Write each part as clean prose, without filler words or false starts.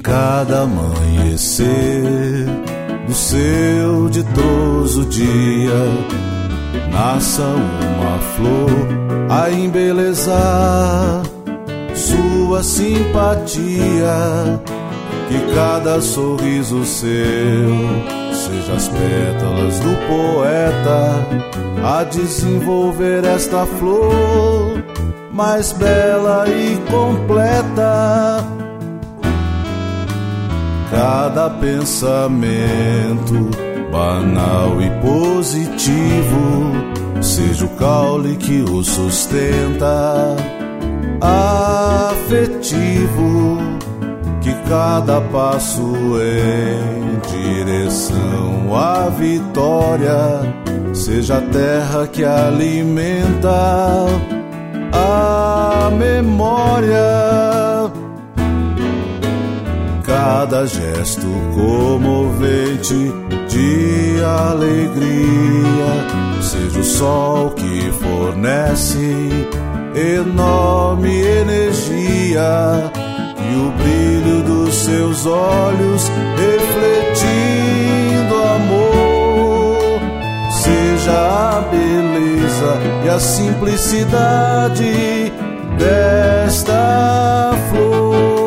cada amanhecer do seu ditoso dia nasça uma flor a embelezar sua simpatia, que cada sorriso seu seja as pétalas do poeta a desenvolver esta flor mais bela e completa. Cada pensamento banal e positivo seja o caule que o sustenta, afetivo, que cada passo em direção à vitória seja a terra que alimenta a memória. Cada gesto comovente de alegria seja o sol que fornece enorme energia, e o brilho dos seus olhos refletindo amor seja a beleza e a simplicidade desta flor.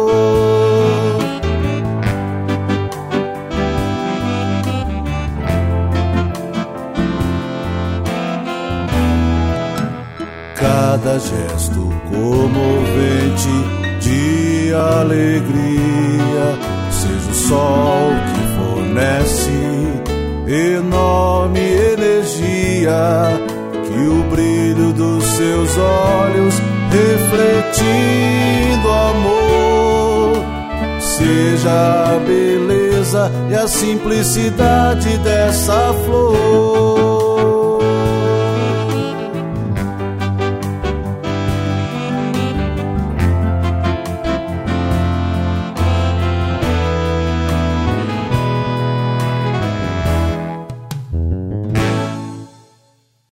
Cada gesto comovente de alegria seja o sol que fornece enorme energia, que o brilho dos seus olhos refletindo amor seja a beleza e a simplicidade dessa flor.